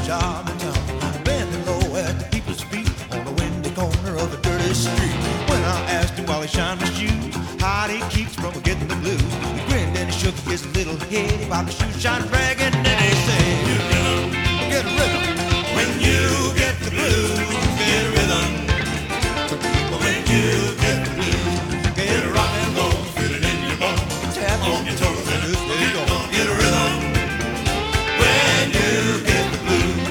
job in town, bending low at the people's feet on the windy corner of a dirty street. When I asked him while he shined his shoes how he keeps from getting the blues, he grinned and he shook his little head about the shoes shine bragging, and then he said, "Get rhythm when you get the blues, get rhythm when you get the blues, get rock and roll, feel it in your bones, tap on your toes and just let it go, get a rhythm when you get the blues."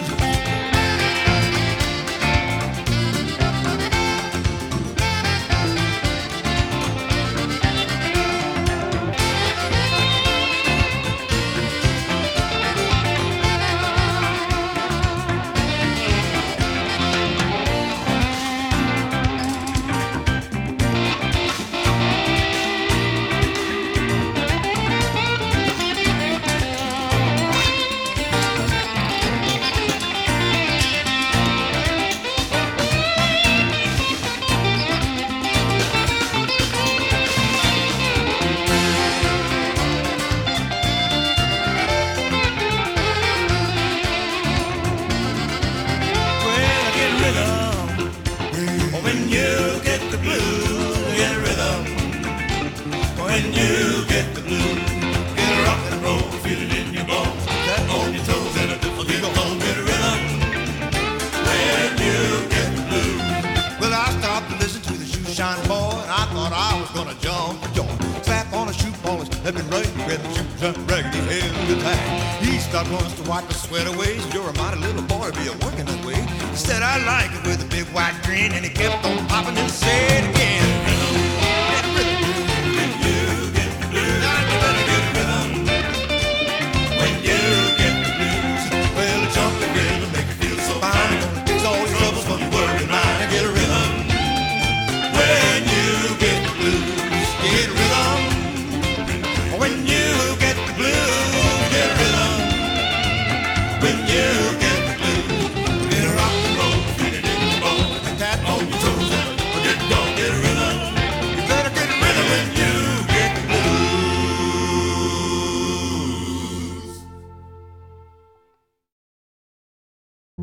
When you get the blues, get rhythm. When you get the blues, get rock and roll, feel it in your bones. Tap on your toes and a different get on, get a rhythm. When you get the blues. Well, I stopped to listen to the shoe shine boy, and I thought I was gonna jump for joy. Slap on a shoe polish, let me right, grab the shoe shine raggedy head in the time. He stopped once to wipe the sweat away. So you're a mighty little boy, be a working that way. He said I like it with a big white grin, and he kept on popping and said again.